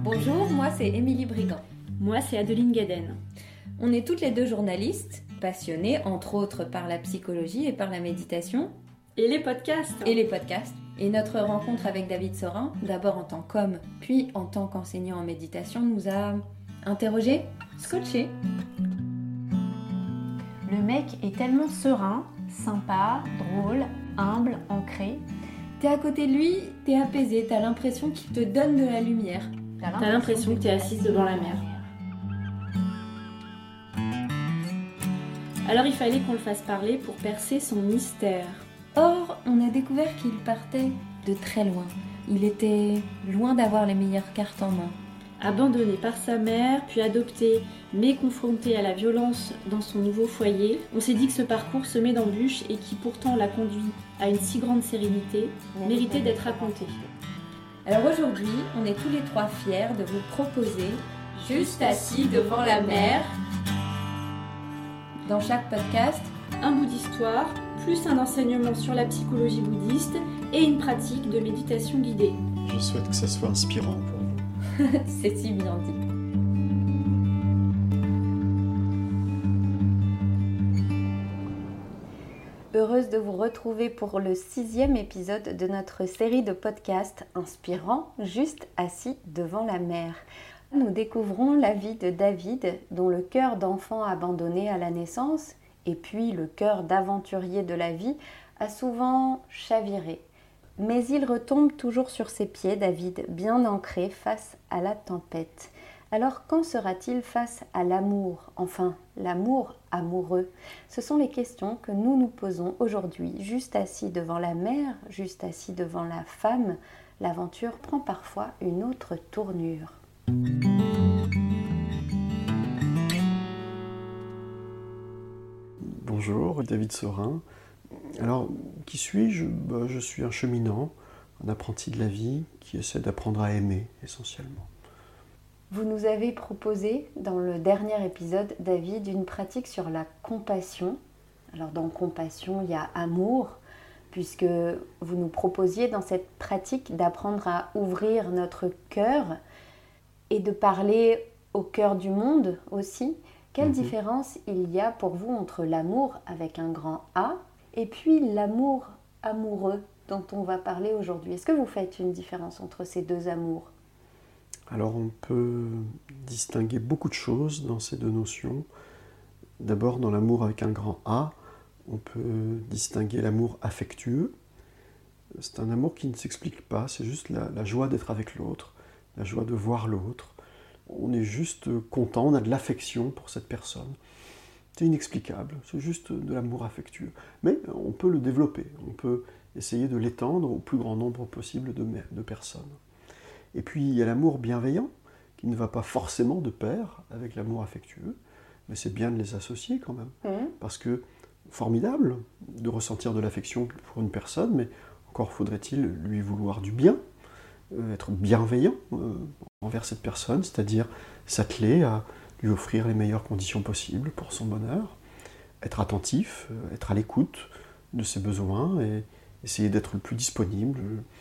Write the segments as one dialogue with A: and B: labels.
A: Bonjour, moi c'est Émilie Brigand.
B: Moi c'est Adeline Gaden.
A: On est toutes les deux journalistes, passionnées entre autres par la psychologie et par la méditation.
B: Et les podcasts.
A: Et notre rencontre avec David Sorin, d'abord en tant qu'homme, puis en tant qu'enseignant en méditation, nous a interrogés, scotchés.
C: Le mec est tellement serein, sympa, drôle, humble, ancré.
A: T'es à côté de lui, t'es apaisé, t'as l'impression qu'il te donne de la lumière.
B: T'as l'impression que t'es assise devant la mer. Alors il fallait qu'on le fasse parler pour percer son mystère.
A: Or, on a découvert qu'il partait de très loin. Il était loin d'avoir les meilleures cartes en main.
B: Abandonné par sa mère, puis adopté, mais confronté à la violence dans son nouveau foyer, on s'est dit que ce parcours semé d'embûches et qui pourtant l'a conduit à une si grande sérénité, méritait d'être raconté.
A: Alors aujourd'hui, on est tous les trois fiers de vous proposer Juste assis devant la mer. Dans chaque podcast,
B: un bout d'histoire, plus un enseignement sur la psychologie bouddhiste et une pratique de méditation guidée.
D: Je souhaite que ça soit inspirant pour vous.
A: C'est si bien dit. Heureuse de vous retrouver pour le 6e épisode de notre série de podcasts inspirants, juste assis devant la mer. Nous découvrons la vie de David, dont le cœur d'enfant abandonné à la naissance, et puis le cœur d'aventurier de la vie, a souvent chaviré. Mais il retombe toujours sur ses pieds, David, bien ancré face à la tempête. Alors qu'en sera-t-il face à l'amour, enfin l'amour amoureux? Ce sont les questions que nous nous posons aujourd'hui, juste assis devant la mer, juste assis devant la femme. L'aventure prend parfois une autre tournure.
D: Bonjour, David Sorin. Alors, qui suis-je ? Je suis un cheminant, un apprenti de la vie qui essaie d'apprendre à aimer essentiellement.
A: Vous nous avez proposé dans le dernier épisode, David, une pratique sur la compassion. Alors dans compassion, il y a amour, puisque vous nous proposiez dans cette pratique d'apprendre à ouvrir notre cœur et de parler au cœur du monde aussi. Quelle différence il y a pour vous entre l'amour avec un grand A et puis l'amour amoureux dont on va parler aujourd'hui? Est-ce que vous faites une différence entre ces deux amours?
D: Alors on peut distinguer beaucoup de choses dans ces deux notions. D'abord dans l'amour avec un grand A, on peut distinguer l'amour affectueux. C'est un amour qui ne s'explique pas, c'est juste la joie d'être avec l'autre, la joie de voir l'autre. On est juste content, on a de l'affection pour cette personne. C'est inexplicable, c'est juste de l'amour affectueux. Mais on peut le développer, on peut essayer de l'étendre au plus grand nombre possible de personnes. Et puis il y a l'amour bienveillant, qui ne va pas forcément de pair avec l'amour affectueux, mais c'est bien de les associer quand même. Parce que formidable de ressentir de l'affection pour une personne, mais encore faudrait-il lui vouloir du bien, être bienveillant envers cette personne, c'est-à-dire s'atteler à lui offrir les meilleures conditions possibles pour son bonheur, être attentif, être à l'écoute de ses besoins et essayer d'être le plus disponible.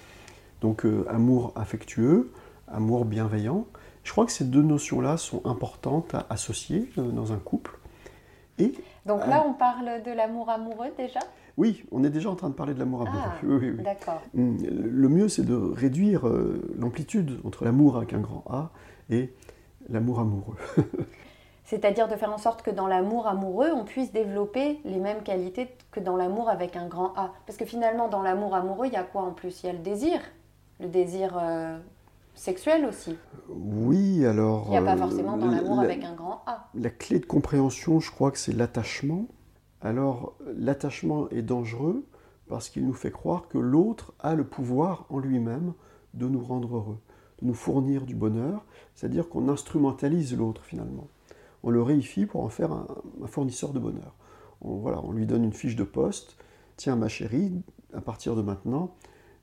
D: Donc amour affectueux, amour bienveillant. Je crois que ces deux notions-là sont importantes à associer dans un couple. Et,
A: donc là, on parle de l'amour amoureux déjà ?
D: Oui, on est déjà en train de parler de l'amour amoureux. Oui.
A: D'accord.
D: Le mieux, c'est de réduire l'amplitude entre l'amour avec un grand A et l'amour amoureux.
A: C'est-à-dire de faire en sorte que dans l'amour amoureux, on puisse développer les mêmes qualités que dans l'amour avec un grand A. Parce que finalement, dans l'amour amoureux, il y a quoi en plus ? Il y a le désir sexuel aussi.
D: Oui, alors...
A: Il n'y a pas forcément dans l'amour avec un grand A.
D: La clé de compréhension, je crois que c'est l'attachement. Alors, l'attachement est dangereux parce qu'il nous fait croire que l'autre a le pouvoir en lui-même de nous rendre heureux, de nous fournir du bonheur, c'est-à-dire qu'on instrumentalise l'autre finalement. On le réifie pour en faire un fournisseur de bonheur. On lui donne une fiche de poste. Tiens, ma chérie, à partir de maintenant,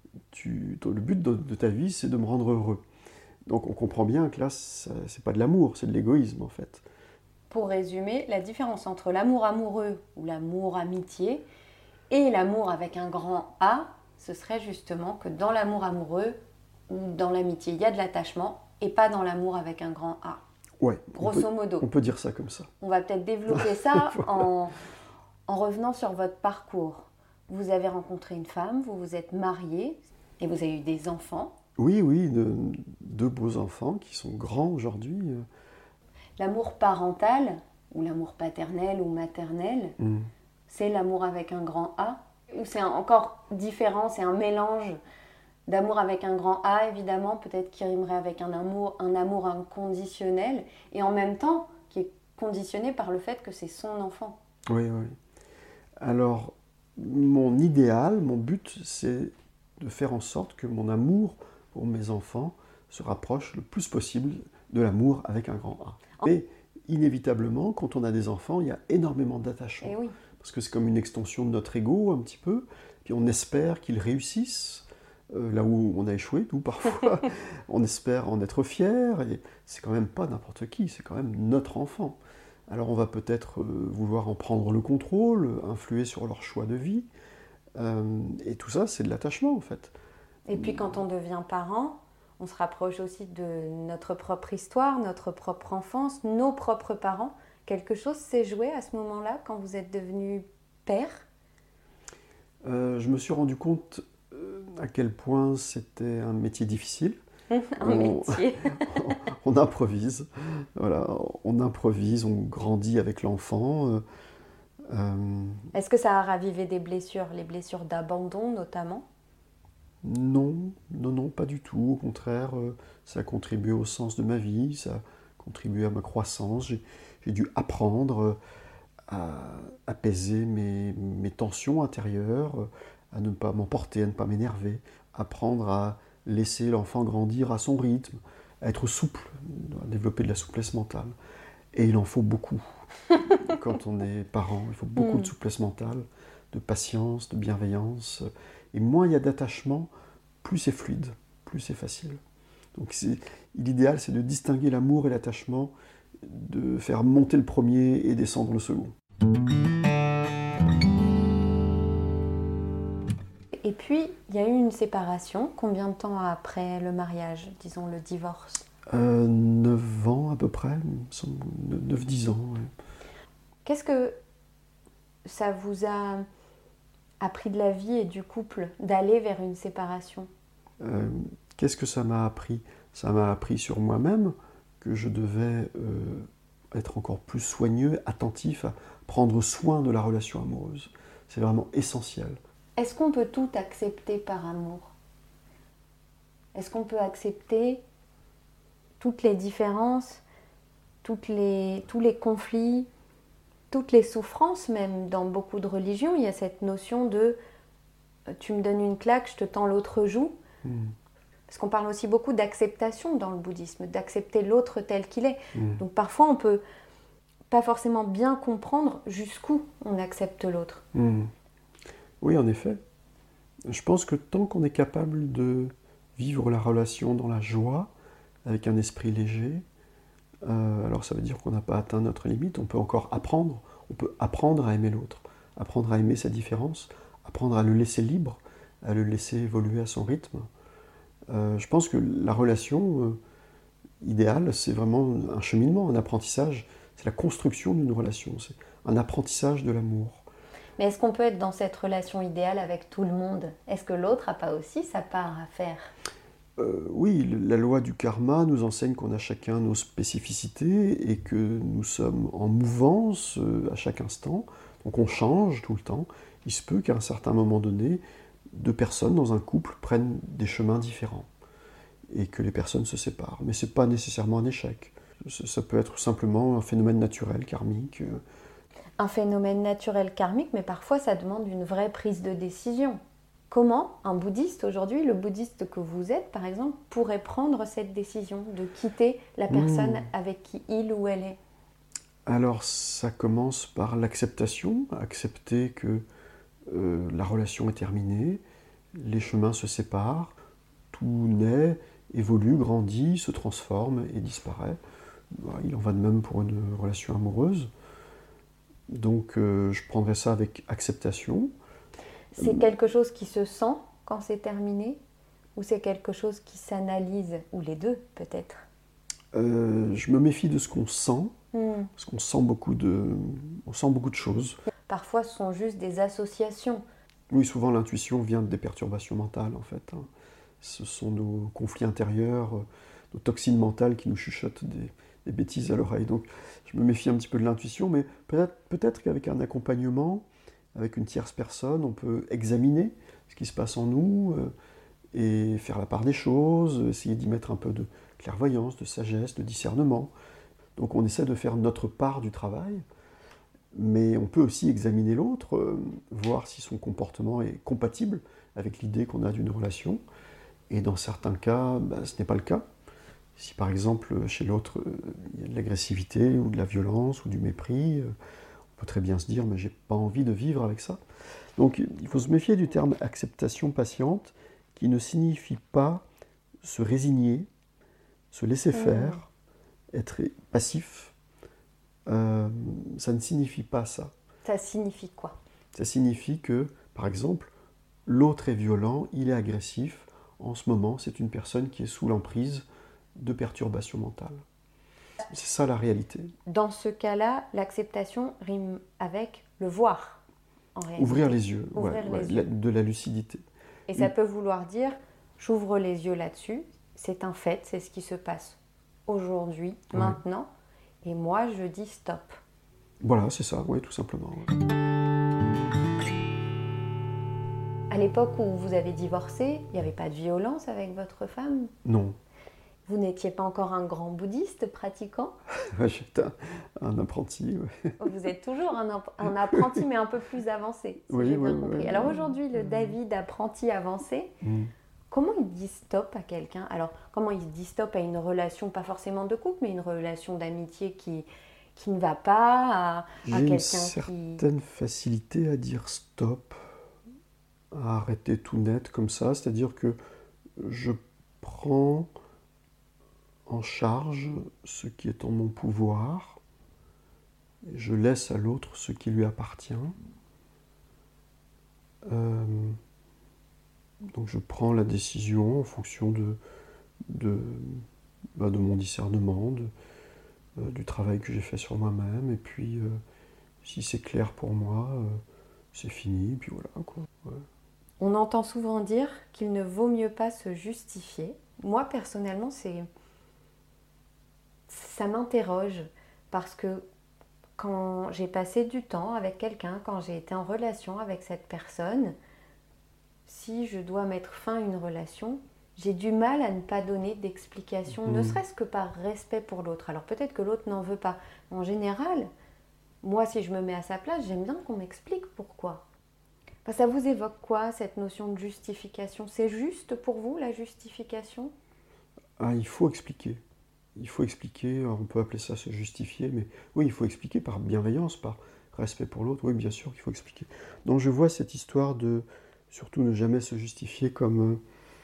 D: le but de ta vie, c'est de me rendre heureux. Donc on comprend bien que là, c'est pas de l'amour, c'est de l'égoïsme en fait.
A: Pour résumer, la différence entre l'amour amoureux ou l'amour amitié et l'amour avec un grand A, ce serait justement que dans l'amour amoureux ou dans l'amitié, il y a de l'attachement et pas dans l'amour avec un grand A.
D: Ouais,
A: Grosso modo.
D: On peut dire ça comme ça.
A: On va peut-être développer ça
D: Voilà.
A: en revenant sur votre parcours. Vous avez rencontré une femme, vous vous êtes mariés et vous avez eu des enfants.
D: Oui, deux beaux enfants qui sont grands aujourd'hui.
A: L'amour parental, ou l'amour paternel ou maternel, c'est l'amour avec un grand A. Ou c'est encore différent, c'est un mélange d'amour avec un grand A, évidemment, peut-être qui rimerait avec un amour inconditionnel, et en même temps qui est conditionné par le fait que c'est son enfant.
D: Oui. Alors, mon idéal, mon but, c'est de faire en sorte que mon amour pour mes enfants se rapproche le plus possible de l'amour avec un grand A. Mais inévitablement, quand on a des enfants, il y a énormément d'attachement.
A: Et oui.
D: Parce que c'est comme une extension de notre ego, un petit peu. Puis on espère qu'ils réussissent là où on a échoué, nous, parfois. On espère en être fier. Et c'est quand même pas n'importe qui, c'est quand même notre enfant. Alors on va peut-être vouloir en prendre le contrôle, influer sur leur choix de vie. Et tout ça, c'est de l'attachement, en fait.
A: Et puis quand on devient parent, on se rapproche aussi de notre propre histoire, notre propre enfance, nos propres parents. Quelque chose s'est joué à ce moment-là, quand vous êtes devenu père?
D: Je me suis rendu compte à quel point c'était un métier difficile.
A: Métier.
D: On improvise, voilà, on improvise, on grandit avec l'enfant.
A: Est-ce que ça a ravivé des blessures, les blessures d'abandon notamment?
D: Non, pas du tout. Au contraire, ça a contribué au sens de ma vie, ça a contribué à ma croissance. J'ai dû apprendre à apaiser mes tensions intérieures, à ne pas m'emporter, à ne pas m'énerver, apprendre à laisser l'enfant grandir à son rythme, à être souple, à développer de la souplesse mentale. Et il en faut beaucoup. Quand on est parent, il faut beaucoup de souplesse mentale, de patience, de bienveillance. Et moins il y a d'attachement, plus c'est fluide, plus c'est facile. Donc l'idéal, c'est de distinguer l'amour et l'attachement, de faire monter le premier et descendre le second.
A: Et puis, il y a eu une séparation. Combien de temps après le mariage, disons le divorce?
D: 9 ans à peu près, 9-10 ans. Ouais.
A: Qu'est-ce que ça vous a appris de la vie et du couple, d'aller vers une séparation?
D: Qu'est-ce que ça m'a appris? Ça m'a appris sur moi-même que je devais être encore plus soigneux, attentif à prendre soin de la relation amoureuse. C'est vraiment essentiel.
A: Est-ce qu'on peut tout accepter par amour? Est-ce qu'on peut accepter toutes les différences, tous les conflits, toutes les souffrances, même dans beaucoup de religions, il y a cette notion de tu me donnes une claque, je te tends l'autre joue. Parce qu'on parle aussi beaucoup d'acceptation dans le bouddhisme, d'accepter l'autre tel qu'il est. Donc parfois on peut pas forcément bien comprendre jusqu'où on accepte l'autre.
D: Oui, en effet. Je pense que tant qu'on est capable de vivre la relation dans la joie, avec un esprit léger, alors ça veut dire qu'on n'a pas atteint notre limite, on peut encore apprendre. On peut apprendre à aimer l'autre, apprendre à aimer sa différence, apprendre à le laisser libre, à le laisser évoluer à son rythme. Je pense que la relation idéale, c'est vraiment un cheminement, un apprentissage. C'est la construction d'une relation, c'est un apprentissage de l'amour.
A: Mais est-ce qu'on peut être dans cette relation idéale avec tout le monde? Est-ce que l'autre n'a pas aussi sa part à faire?
D: Oui, la loi du karma nous enseigne qu'on a chacun nos spécificités et que nous sommes en mouvance à chaque instant. Donc on change tout le temps. Il se peut qu'à un certain moment donné, deux personnes dans un couple prennent des chemins différents et que les personnes se séparent. Mais ce n'est pas nécessairement un échec. Ça peut être simplement un phénomène naturel, karmique.
A: Un phénomène naturel karmique, mais parfois ça demande une vraie prise de décision. Comment un bouddhiste aujourd'hui, le bouddhiste que vous êtes par exemple, pourrait prendre cette décision de quitter la personne avec qui il ou elle est? Alors
D: ça commence par l'acceptation, accepter que la relation est terminée, les chemins se séparent, tout naît, évolue, grandit, se transforme et disparaît. Il en va de même pour une relation amoureuse. Donc je prendrais ça avec acceptation.
A: C'est quelque chose qui se sent quand c'est terminé, ou c'est quelque chose qui s'analyse, ou les deux peut-être?
D: Je me méfie de ce qu'on sent, parce qu'on sent beaucoup de choses.
A: Parfois, ce sont juste des associations.
D: Oui, souvent l'intuition vient des perturbations mentales, en fait. Ce sont nos conflits intérieurs, nos toxines mentales qui nous chuchotent des bêtises à l'oreille. Donc, je me méfie un petit peu de l'intuition, mais peut-être qu'avec un accompagnement, avec une tierce personne, on peut examiner ce qui se passe en nous et faire la part des choses, essayer d'y mettre un peu de clairvoyance, de sagesse, de discernement. Donc, on essaie de faire notre part du travail. Mais on peut aussi examiner l'autre, voir si son comportement est compatible avec l'idée qu'on a d'une relation. Et dans certains cas, ce n'est pas le cas. Si par exemple chez l'autre il y a de l'agressivité ou de la violence ou du mépris, on peut très bien se dire mais j'ai pas envie de vivre avec ça. Donc il faut se méfier du terme acceptation patiente qui ne signifie pas se résigner, se laisser faire, être passif. Ça ne signifie pas ça.
A: Ça signifie quoi?
D: Ça signifie que, par exemple, l'autre est violent, il est agressif. En ce moment, c'est une personne qui est sous l'emprise de perturbations mentales. C'est ça la réalité.
A: Dans ce cas-là, l'acceptation rime avec le voir, en réalité.
D: Ouvrir les yeux,
A: les yeux.
D: De la lucidité.
A: Et ça peut vouloir dire, j'ouvre les yeux là-dessus, c'est un fait, c'est ce qui se passe aujourd'hui, maintenant. Et moi, je dis stop.
D: Voilà, c'est ça, oui, tout simplement.
A: À l'époque où vous avez divorcé, il n'y avait pas de violence avec votre femme?
D: Non.
A: Vous n'étiez pas encore un grand bouddhiste pratiquant?
D: J'étais un apprenti. Ouais.
A: Vous êtes toujours un apprenti, mais un peu plus avancé, si j'ai bien compris. Alors aujourd'hui, le David apprenti avancé, comment il dit stop à quelqu'un? Alors, comment il dit stop à une relation, pas forcément de couple, mais une relation d'amitié qui ne va pas, à quelqu'un qui...
D: J'ai une certaine facilité à dire stop, à arrêter tout net comme ça, c'est-à-dire que je prends en charge ce qui est en mon pouvoir, et je laisse à l'autre ce qui lui appartient. Donc je prends la décision en fonction de mon discernement, du travail que j'ai fait sur moi-même, et puis si c'est clair pour moi, c'est fini, et puis voilà quoi. Ouais.
A: On entend souvent dire qu'il ne vaut mieux pas se justifier. Moi personnellement, ça m'interroge, parce que quand j'ai passé du temps avec quelqu'un, quand j'ai été en relation avec cette personne, si je dois mettre fin à une relation, j'ai du mal à ne pas donner d'explication, ne serait-ce que par respect pour l'autre. Alors peut-être que l'autre n'en veut pas. En général, moi, si je me mets à sa place, j'aime bien qu'on m'explique pourquoi. Enfin, ça vous évoque quoi, cette notion de justification? C'est juste pour vous, la justification?
D: Il faut expliquer. Il faut expliquer, on peut appeler ça se justifier, mais oui, il faut expliquer par bienveillance, par respect pour l'autre. Oui, bien sûr qu'il faut expliquer. Donc je vois cette histoire de surtout ne jamais se justifier comme,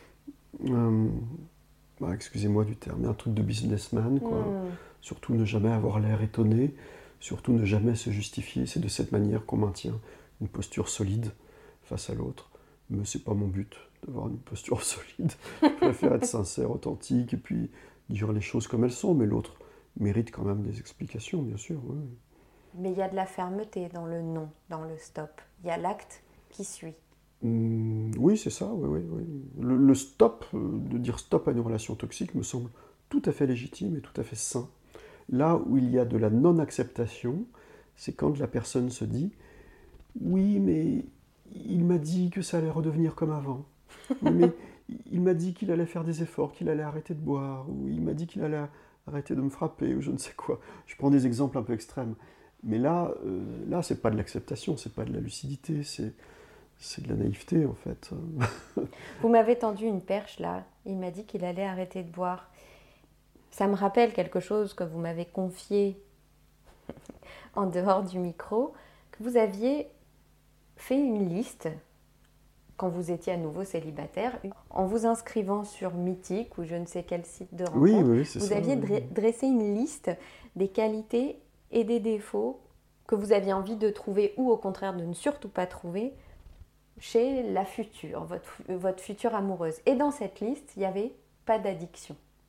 D: excusez-moi du terme, mais un truc de businessman, quoi. Surtout ne jamais avoir l'air étonné, surtout ne jamais se justifier. C'est de cette manière qu'on maintient une posture solide face à l'autre. Mais c'est pas mon but d'avoir une posture solide. Je préfère être sincère, authentique, et puis dire les choses comme elles sont, mais l'autre mérite quand même des explications, bien sûr. Oui.
A: Mais il y a de la fermeté dans le non, dans le stop. Il y a l'acte qui suit.
D: Oui, c'est ça. Oui. Le stop, de dire stop à une relation toxique, me semble tout à fait légitime et tout à fait sain. Là où il y a de la non-acceptation, c'est quand la personne se dit « Oui, mais il m'a dit que ça allait redevenir comme avant. Mais il m'a dit qu'il allait faire des efforts, qu'il allait arrêter de boire, ou il m'a dit qu'il allait arrêter de me frapper, ou je ne sais quoi. » Je prends des exemples un peu extrêmes. Mais là c'est pas de l'acceptation, c'est pas de la lucidité, c'est de la naïveté, en fait.
A: Vous m'avez tendu une perche, là. Il m'a dit qu'il allait arrêter de boire. Ça me rappelle quelque chose que vous m'avez confié en dehors du micro, que vous aviez fait une liste, quand vous étiez à nouveau célibataire, en vous inscrivant sur Mythique ou je ne sais quel site de rencontre.
D: Oui, c'est ça.
A: Vous aviez dressé une liste des qualités et des défauts que vous aviez envie de trouver, ou au contraire de ne surtout pas trouver, chez la future, votre future amoureuse. Et dans cette liste, il n'y avait pas d'addiction.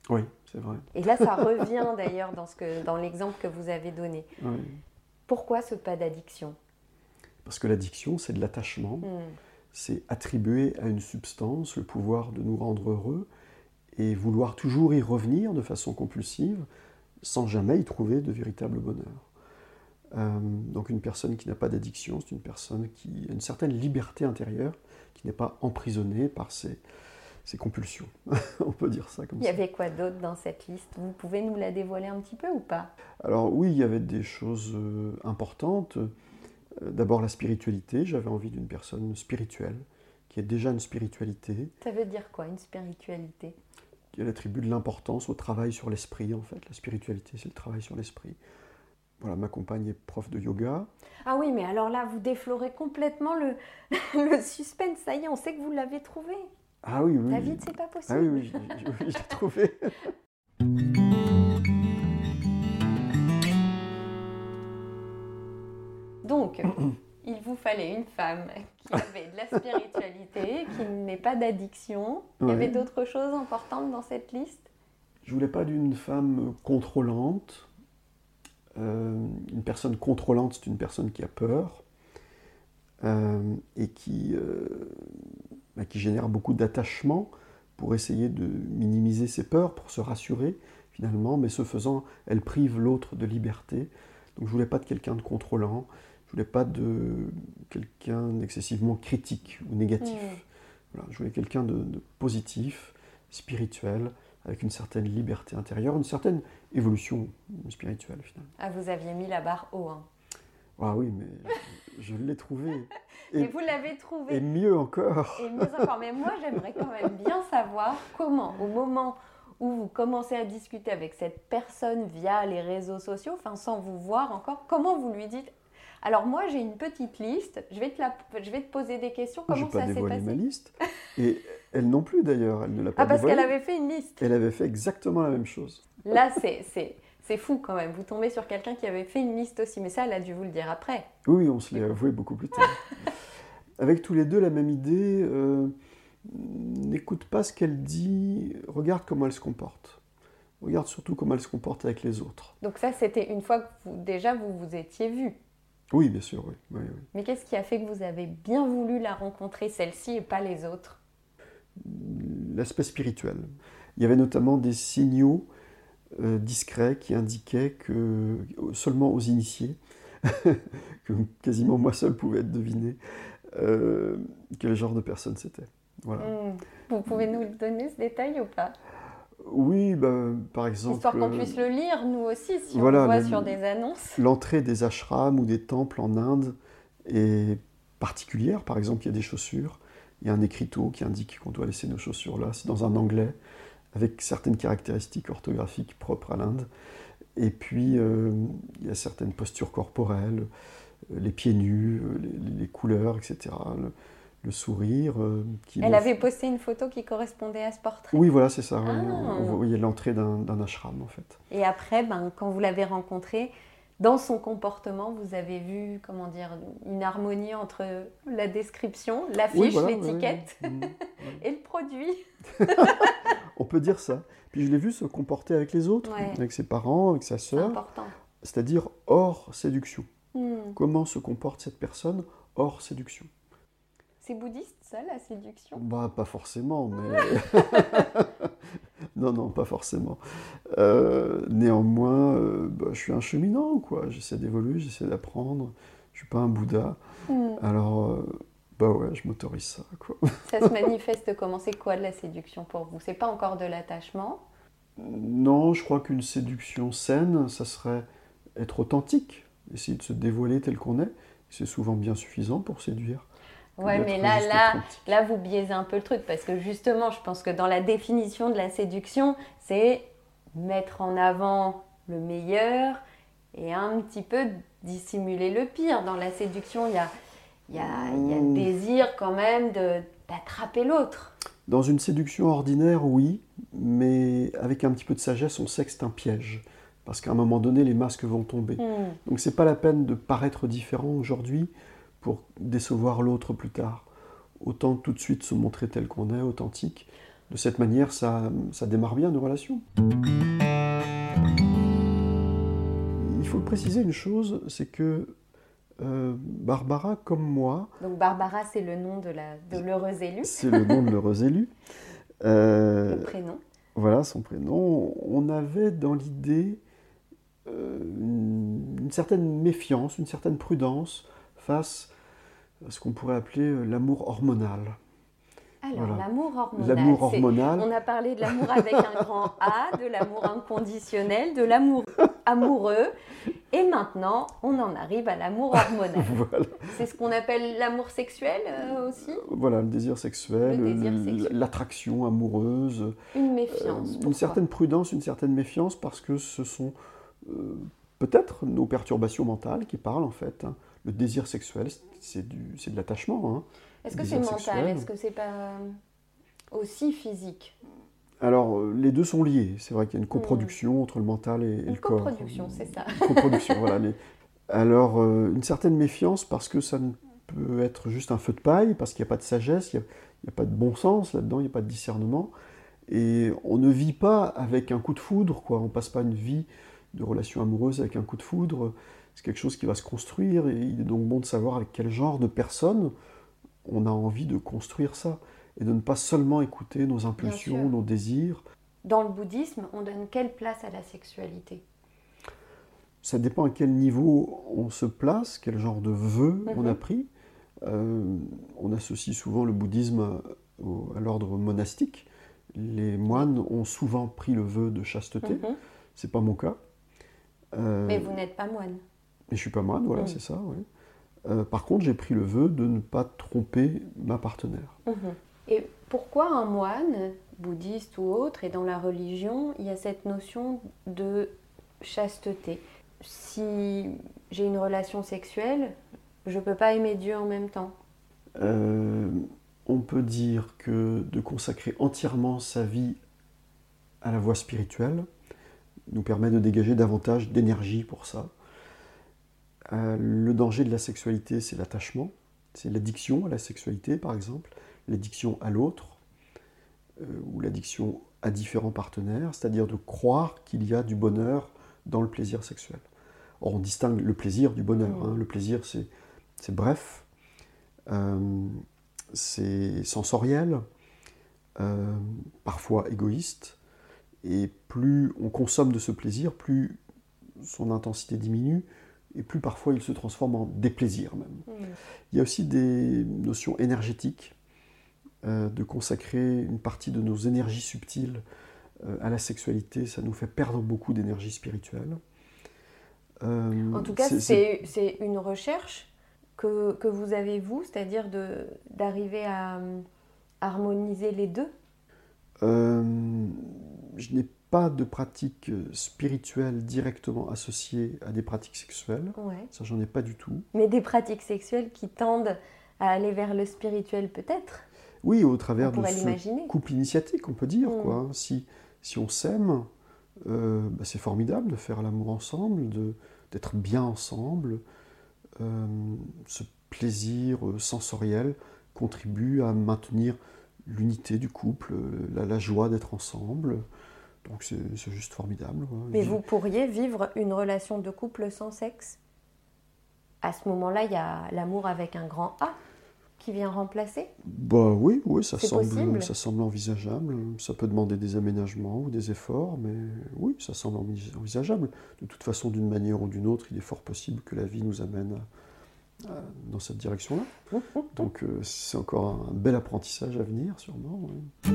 D: Oui, c'est vrai.
A: Et là, ça revient d'ailleurs dans l'exemple que vous avez donné.
D: Oui.
A: Pourquoi ce pas d'addiction?
D: Parce que l'addiction, c'est de l'attachement. C'est attribuer à une substance le pouvoir de nous rendre heureux et vouloir toujours y revenir de façon compulsive sans jamais y trouver de véritable bonheur. Donc une personne qui n'a pas d'addiction, c'est une personne qui a une certaine liberté intérieure, qui n'est pas emprisonnée par ses compulsions. On peut dire ça comme ça.
A: Il y avait quoi d'autre dans cette liste? Vous pouvez nous la dévoiler un petit peu ou pas?
D: Alors oui, il y avait des choses importantes. D'abord la spiritualité, j'avais envie d'une personne spirituelle, qui ait déjà une spiritualité.
A: Ça veut dire quoi, une spiritualité?
D: Elle attribue de l'importance au travail sur l'esprit, en fait. La spiritualité, c'est le travail sur l'esprit. Voilà, ma compagne est prof de yoga.
A: Ah oui, mais alors là, vous déflorez complètement le suspense. Ça y est, on sait que vous l'avez trouvé.
D: Ah oui, oui.
A: David, c'est pas possible.
D: Ah oui, je l'ai trouvé.
A: Donc, il vous fallait une femme qui avait de la spiritualité, qui n'ait pas d'addiction. Il y avait d'autres choses importantes dans cette liste?
D: Je voulais pas d'une femme contrôlante. Une personne contrôlante, c'est une personne qui a peur et qui génère beaucoup d'attachement pour essayer de minimiser ses peurs, pour se rassurer finalement, mais ce faisant, elle prive l'autre de liberté. Donc je voulais pas de quelqu'un de contrôlant, je voulais pas de quelqu'un d'excessivement critique ou négatif. Voilà, je voulais quelqu'un de positif, spirituel, avec une certaine liberté intérieure, une certaine évolution spirituelle finalement.
A: Ah, vous aviez mis la barre haut, hein.
D: Ah oui, mais je l'ai trouvé.
A: Et vous l'avez trouvé.
D: Et mieux encore.
A: Et mieux encore. Mais moi, j'aimerais quand même bien savoir comment, au moment où vous commencez à discuter avec cette personne via les réseaux sociaux, enfin sans vous voir encore, comment vous lui dites: alors moi j'ai une petite liste, je vais te poser des questions, comment ça s'est passé?
D: Je n'ai pas dévoilé ma liste. Et elle non plus d'ailleurs, elle ne l'a pas
A: parce
D: dévoilée.
A: qu'elle avait fait une liste.
D: Elle avait fait exactement la même chose.
A: Là, c'est fou quand même. Vous tombez sur quelqu'un qui avait fait une liste aussi, mais ça, elle a dû vous le dire après.
D: Oui, on se l'est avoué beaucoup plus tard. Avec tous les deux la même idée, n'écoute pas ce qu'elle dit, regarde comment elle se comporte. Regarde surtout comment elle se comporte avec les autres.
A: Donc ça, c'était une fois que vous vous étiez vus.
D: Oui, bien sûr, oui. Oui.
A: Mais qu'est-ce qui a fait que vous avez bien voulu la rencontrer, celle-ci, et pas les autres?
D: L'aspect spirituel. Il y avait notamment des signaux discrets qui indiquaient que seulement aux initiés, que quasiment moi seul pouvais deviner quel genre de personne c'était. Voilà.
A: Vous pouvez nous donner ce détail ou pas?
D: Oui, par exemple...
A: Histoire qu'on puisse le lire, nous aussi, si
D: voilà,
A: on le voit sur des annonces.
D: L'entrée des ashrams ou des temples en Inde est particulière. Par exemple, il y a des chaussures, il y a un écriteau qui indique qu'on doit laisser nos chaussures là. C'est dans un anglais, avec certaines caractéristiques orthographiques propres à l'Inde. Et puis, il y a certaines postures corporelles, les pieds nus, les couleurs, etc. Le sourire.
A: Elle avait posté une photo qui correspondait à ce portrait.
D: Oui, voilà, c'est ça.
A: Ah.
D: On voyait l'entrée d'un ashram, en fait.
A: Et après, quand vous l'avez rencontrée, dans son comportement, vous avez vu, comment dire, une harmonie entre la description, l'affiche, l'étiquette et le produit.
D: On peut dire ça. Puis je l'ai vu se comporter avec les autres, avec ses parents, avec sa sœur.
A: C'est important.
D: C'est-à-dire hors séduction. Comment se comporte cette personne hors séduction?
A: C'est bouddhiste, ça, la séduction?
D: Pas forcément, mais... non, pas forcément. Néanmoins, je suis un cheminant, quoi. J'essaie d'évoluer, j'essaie d'apprendre. Je suis pas un Bouddha. Alors, je m'autorise ça, quoi.
A: Ça se manifeste comment? C'est quoi de la séduction pour vous? C'est pas encore de l'attachement?
D: Non, je crois qu'une séduction saine, ça serait être authentique, essayer de se dévoiler tel qu'on est. C'est souvent bien suffisant pour séduire.
A: Ouais, mais là, vous biaisez un peu le truc, parce que justement, je pense que dans la définition de la séduction, c'est mettre en avant le meilleur et un petit peu dissimuler le pire. Dans la séduction, il y a le désir quand même d'attraper l'autre.
D: Dans une séduction ordinaire, oui, mais avec un petit peu de sagesse, on sait que c'est un piège. Parce qu'à un moment donné, les masques vont tomber. Donc c'est pas la peine de paraître différent aujourd'hui pour décevoir l'autre plus tard. Autant tout de suite se montrer tel qu'on est, authentique, de cette manière, ça démarre bien nos relations. Il faut préciser une chose, c'est que Barbara, comme moi...
A: Donc Barbara, c'est le nom de l'heureuse élue.
D: C'est le nom de l'heureuse élue.
A: Le prénom.
D: Voilà, son prénom. On avait dans l'idée une certaine méfiance, une certaine prudence face à ce qu'on pourrait appeler l'amour hormonal.
A: Alors,
D: voilà.
A: L'amour hormonal. On a parlé de l'amour avec un grand A, de l'amour inconditionnel, de l'amour amoureux. Et maintenant, on en arrive à l'amour hormonal.
D: Voilà.
A: C'est ce qu'on appelle l'amour sexuel aussi.
D: Voilà, le désir sexuel, l'attraction amoureuse.
A: Une méfiance.
D: Une certaine prudence, une certaine méfiance, parce que ce sont peut-être nos perturbations mentales qui parlent en fait. Hein. Le désir sexuel, c'est de l'attachement. Hein.
A: Est-ce que c'est mental? Est-ce que c'est pas aussi physique?
D: Alors, les deux sont liés. C'est vrai qu'il y a une coproduction entre le mental et le corps.
A: Une coproduction, c'est ça.
D: Une coproduction, voilà. Alors, une certaine méfiance parce que ça ne peut être juste un feu de paille, parce qu'il n'y a pas de sagesse, il n'y a pas de bon sens là-dedans, il n'y a pas de discernement. Et on ne vit pas avec un coup de foudre, quoi. On ne passe pas une vie de relation amoureuse avec un coup de foudre. C'est quelque chose qui va se construire, et il est donc bon de savoir avec quel genre de personne on a envie de construire ça, et de ne pas seulement écouter nos impulsions, nos désirs.
A: Dans le bouddhisme, on donne quelle place à la sexualité?
D: Ça dépend à quel niveau on se place, quel genre de vœux on a pris. On associe souvent le bouddhisme à l'ordre monastique. Les moines ont souvent pris le vœu de chasteté. C'est pas mon cas.
A: Mais vous n'êtes pas moine.
D: Mais je suis pas moine, voilà, c'est ça. Ouais. Par contre, j'ai pris le vœu de ne pas tromper ma partenaire.
A: Et pourquoi un moine, bouddhiste ou autre, et dans la religion, il y a cette notion de chasteté? Si j'ai une relation sexuelle, je ne peux pas aimer Dieu en même temps.
D: On peut dire que de consacrer entièrement sa vie à la voie spirituelle nous permet de dégager davantage d'énergie pour ça. Le danger de la sexualité, c'est l'attachement, c'est l'addiction à la sexualité, par exemple, l'addiction à l'autre, ou l'addiction à différents partenaires, c'est-à-dire de croire qu'il y a du bonheur dans le plaisir sexuel. Or, on distingue le plaisir du bonheur. Hein. Le plaisir, c'est bref, c'est sensoriel, parfois égoïste, et plus on consomme de ce plaisir, plus son intensité diminue, et plus parfois il se transforme en déplaisir même. Il y a aussi des notions énergétiques, de consacrer une partie de nos énergies subtiles à la sexualité, ça nous fait perdre beaucoup d'énergie spirituelle.
A: En tout cas, c'est une recherche que vous avez, vous, c'est-à-dire d'arriver à harmoniser les deux.
D: Je n'ai pas de pratique spirituelle directement associée à des pratiques sexuelles. Ça, j'en ai pas du tout.
A: Mais des pratiques sexuelles qui tendent à aller vers le spirituel, peut-être?
D: Oui, au travers de ce couple initiatique, on peut dire. Quoi. Si on s'aime, c'est formidable de faire l'amour ensemble, d'être bien ensemble. Ce plaisir sensoriel contribue à maintenir l'unité du couple, la joie d'être ensemble. Donc c'est juste formidable. Quoi.
A: Mais vous pourriez vivre une relation de couple sans sexe? À ce moment-là, il y a l'amour avec un grand A qui vient remplacer?
D: Oui, ça semble envisageable. Ça peut demander des aménagements ou des efforts, mais oui, ça semble envisageable. De toute façon, d'une manière ou d'une autre, il est fort possible que la vie nous amène dans cette direction-là. Donc c'est encore un bel apprentissage à venir, sûrement. Oui.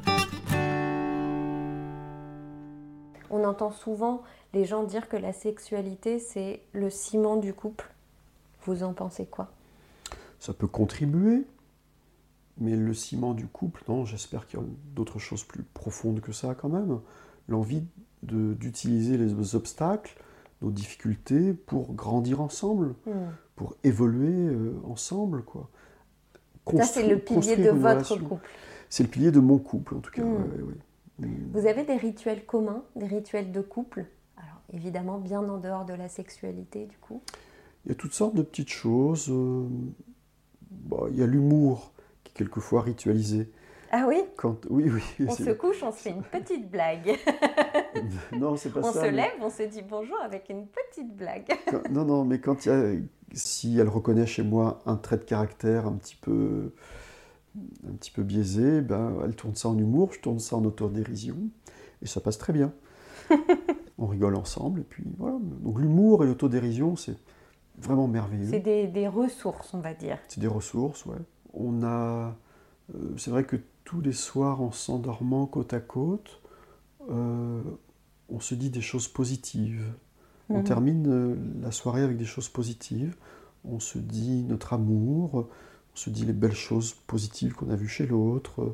A: On entend souvent les gens dire que la sexualité, c'est le ciment du couple. Vous en pensez quoi?
D: Ça peut contribuer, mais le ciment du couple, non, j'espère qu'il y a d'autres choses plus profondes que ça quand même. L'envie d'utiliser les obstacles, nos difficultés pour grandir ensemble, pour évoluer ensemble, quoi.
A: Ça, c'est le pilier de votre couple.
D: C'est le pilier de mon couple, en tout cas.
A: Vous avez des rituels communs, des rituels de couple? Alors, évidemment, bien en dehors de la sexualité, du coup.
D: Il y a toutes sortes de petites choses. Il y a l'humour qui est quelquefois ritualisé.
A: Ah oui?
D: Oui.
A: On se couche, on se fait une petite blague.
D: Non, c'est pas
A: On
D: ça.
A: se lève, on se dit bonjour avec une petite blague.
D: Non, mais si elle reconnaît chez moi un trait de caractère un petit peu biaisé, elle tourne ça en humour, je tourne ça en autodérision, et ça passe très bien. On rigole ensemble, et puis voilà. Donc l'humour et l'autodérision, c'est vraiment merveilleux.
A: C'est des ressources, on va dire.
D: C'est des ressources, ouais. C'est vrai que tous les soirs, en s'endormant côte à côte, on se dit des choses positives. On termine la soirée avec des choses positives. On se dit notre amour, on se dit les belles choses positives qu'on a vues chez l'autre.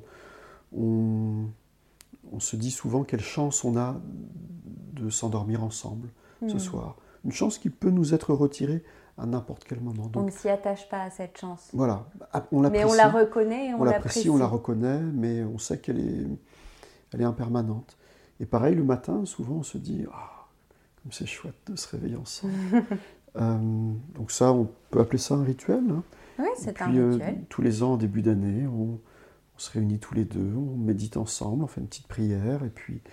D: On se dit souvent quelle chance on a de s'endormir ensemble ce soir. Une chance qui peut nous être retirée à n'importe quel moment. Donc,
A: on ne s'y attache pas à cette chance.
D: Voilà, on l'apprécie.
A: Mais on la reconnaît et
D: on l'apprécie, on la reconnaît, mais on sait qu'elle est impermanente. Et pareil, le matin, souvent, on se dit « comme c'est chouette de se réveiller ensemble ». Donc ça, on peut appeler ça un rituel. Hein.
A: Oui, c'est un rituel.
D: Tous les ans, en début d'année, on se réunit tous les deux, on médite ensemble, on fait une petite prière, et puis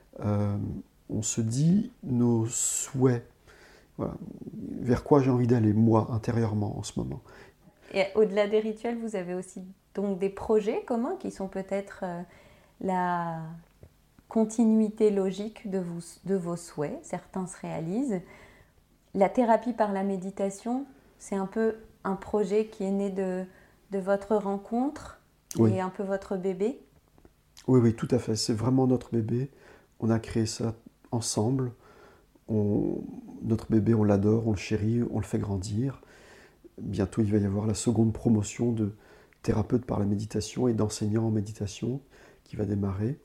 D: on se dit nos souhaits. Voilà. Vers quoi j'ai envie d'aller, moi, intérieurement, en ce moment.
A: Et au-delà des rituels, vous avez aussi donc des projets communs qui sont peut-être la continuité logique de vos souhaits. Certains se réalisent. La thérapie par la méditation, c'est un peu un projet qui est né de votre rencontre et un peu votre bébé.
D: Oui, tout à fait. C'est vraiment notre bébé. On a créé ça ensemble. Notre bébé, on l'adore, on le chérit, on le fait grandir. Bientôt, il va y avoir la seconde promotion de thérapeute par la méditation et d'enseignant en méditation qui va démarrer.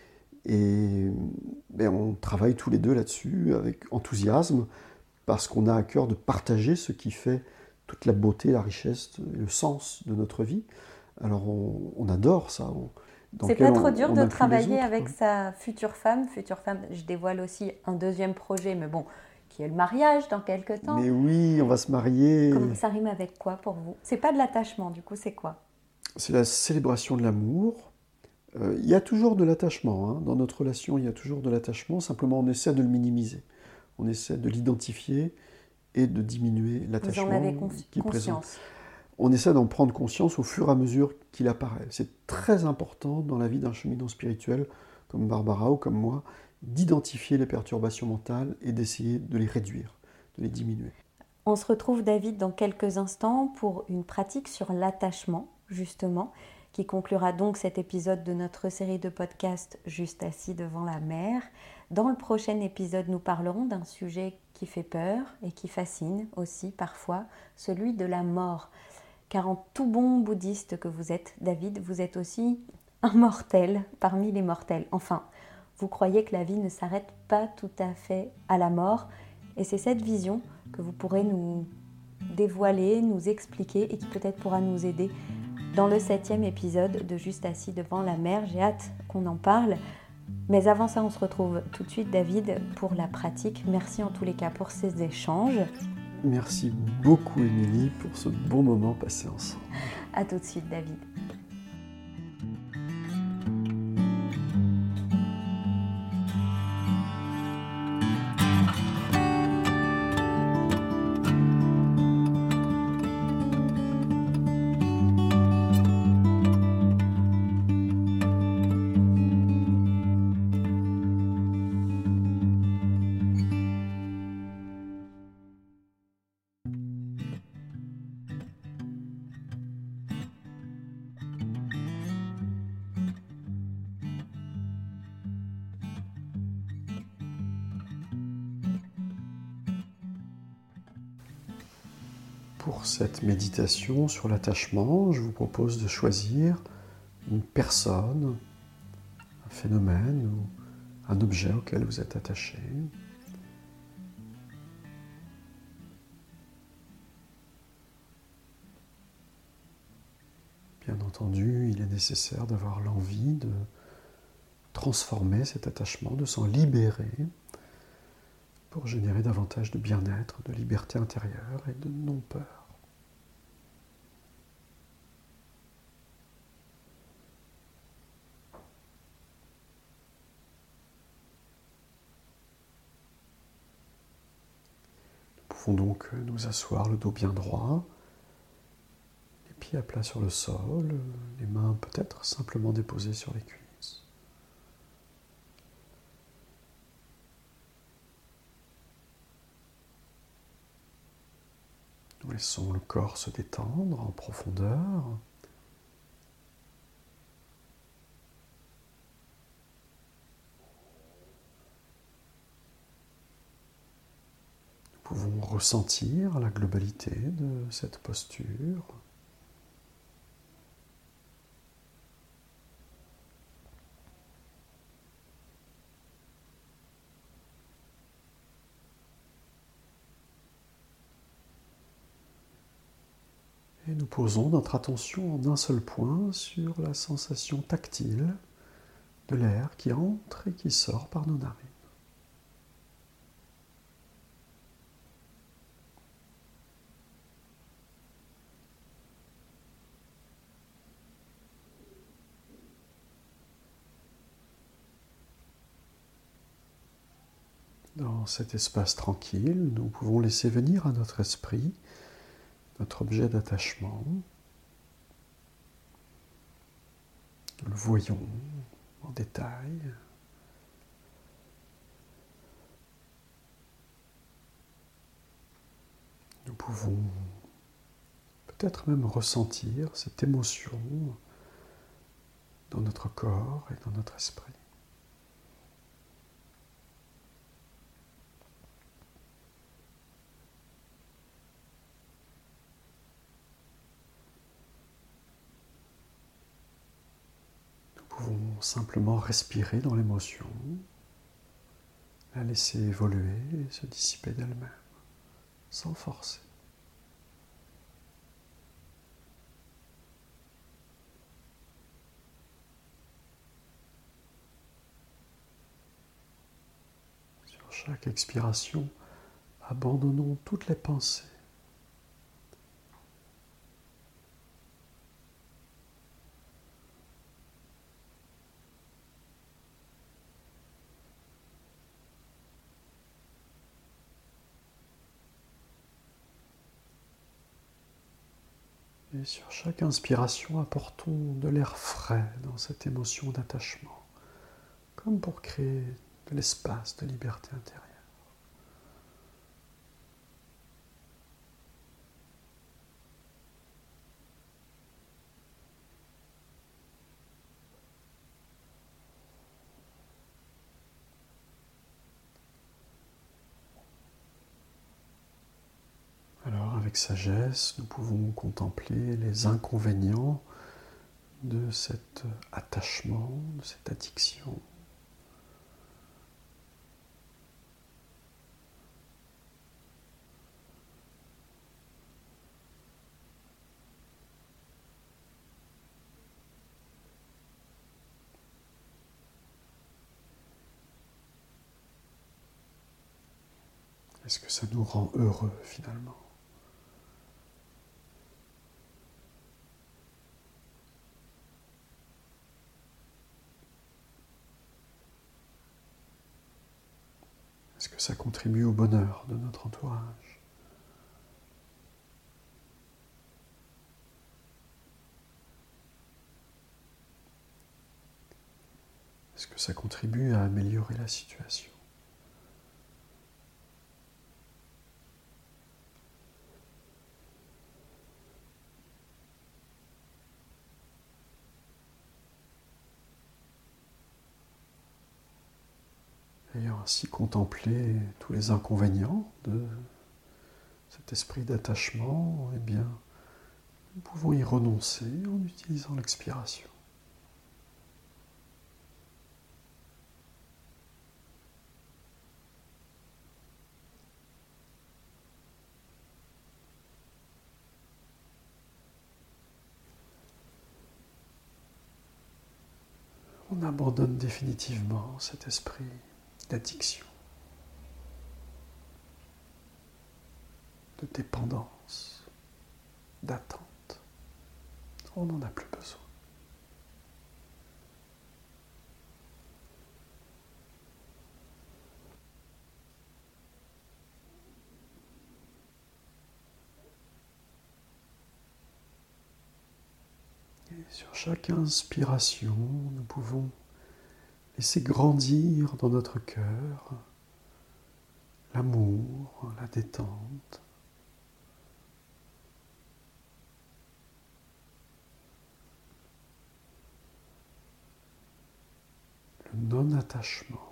D: Et on travaille tous les deux là-dessus avec enthousiasme parce qu'on a à cœur de partager ce qui fait toute la beauté, la richesse et le sens de notre vie. Alors, on adore ça.
A: C'est pas trop dur de travailler avec sa future femme. Future femme, je dévoile aussi un deuxième projet, mais bon, qui est le mariage dans quelques temps.
D: Mais oui, on va se marier.
A: Ça rime avec quoi pour vous? C'est pas de l'attachement, du coup, c'est quoi?
D: C'est la célébration de l'amour. Il y a toujours de l'attachement. Hein. Dans notre relation, il y a toujours de l'attachement. Simplement, on essaie de le minimiser. On essaie de l'identifier et de diminuer l'attachement.
A: Vous en avez conscience.
D: On essaie d'en prendre conscience au fur et à mesure qu'il apparaît. C'est très important dans la vie d'un cheminot spirituel, comme Barbara ou comme moi, d'identifier les perturbations mentales et d'essayer de les réduire, de les diminuer.
A: On se retrouve, David, dans quelques instants pour une pratique sur l'attachement, justement, qui conclura donc cet épisode de notre série de podcasts Juste assis devant la mer. Dans le prochain épisode, nous parlerons d'un sujet qui fait peur et qui fascine aussi parfois, celui de la mort. Car en tout bon bouddhiste que vous êtes, David, vous êtes aussi un mortel parmi les mortels. Enfin, vous croyez que la vie ne s'arrête pas tout à fait à la mort. Et c'est cette vision que vous pourrez nous dévoiler, nous expliquer et qui peut-être pourra nous aider dans le 7e épisode de Juste assis devant la mer. J'ai hâte qu'on en parle. Mais avant ça, on se retrouve tout de suite, David, pour la pratique. Merci en tous les cas pour ces échanges.
D: Merci beaucoup, Émilie, pour ce bon moment passé ensemble.
A: À tout de suite, David.
D: Pour cette méditation sur l'attachement, je vous propose de choisir une personne, un phénomène ou un objet auquel vous êtes attaché. Bien entendu, il est nécessaire d'avoir l'envie de transformer cet attachement, de s'en libérer pour générer davantage de bien-être, de liberté intérieure et de non-peur. pouvons donc nous asseoir le dos bien droit, les pieds à plat sur le sol, les mains peut-être simplement déposées sur les cuisses. Nous laissons le corps se détendre en profondeur. Nous pouvons ressentir la globalité de cette posture. Et nous posons notre attention en un seul point sur la sensation tactile de l'air qui entre et qui sort par nos narines. Dans cet espace tranquille, nous pouvons laisser venir à notre esprit notre objet d'attachement. Nous le voyons en détail. Nous pouvons peut-être même ressentir cette émotion dans notre corps et dans notre esprit. Nous pouvons simplement respirer dans l'émotion, la laisser évoluer et se dissiper d'elle-même, sans forcer. Sur chaque expiration, abandonnons toutes les pensées. Et sur chaque inspiration, apportons de l'air frais dans cette émotion d'attachement, comme pour créer de l'espace de liberté intérieure. Alors, avec sagesse, nous pouvons contempler les inconvénients de cet attachement, de cette addiction. Est-ce que ça nous rend heureux finalement ? Est-ce que ça contribue au bonheur de notre entourage ? Est-ce que ça contribue à améliorer la situation ? Ayant ainsi contemplé tous les inconvénients de cet esprit d'attachement, eh bien, nous pouvons y renoncer en utilisant l'expiration. On abandonne définitivement cet esprit d'addiction, de dépendance, d'attente. On n'en a plus besoin. Sur chaque inspiration, nous pouvons laisser grandir dans notre cœur l'amour, la détente. Le non-attachement.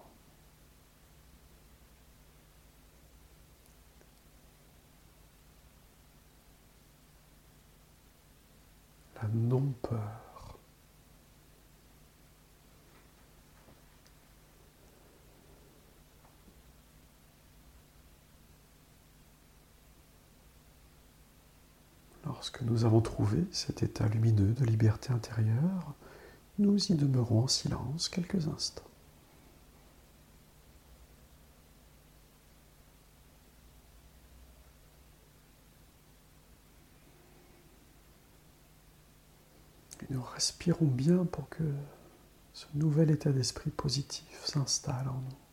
D: La non-peur. Lorsque nous avons trouvé cet état lumineux de liberté intérieure, nous y demeurons en silence quelques instants. Et nous respirons bien pour que ce nouvel état d'esprit positif s'installe en nous.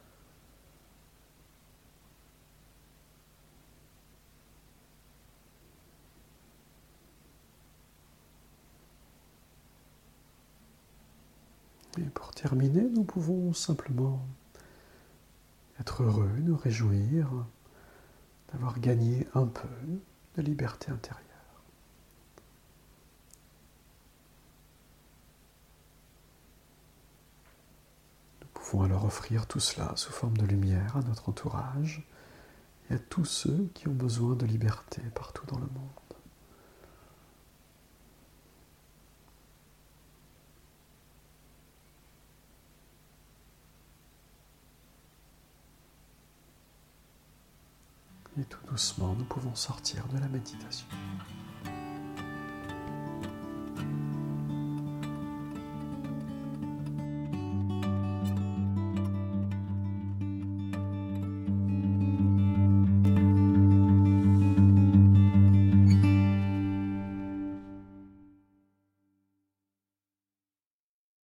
D: Et pour terminer, nous pouvons simplement être heureux, nous réjouir d'avoir gagné un peu de liberté intérieure. Nous pouvons alors offrir tout cela sous forme de lumière à notre entourage et à tous ceux qui ont besoin de liberté partout dans le monde. Et tout doucement, nous pouvons sortir de la méditation.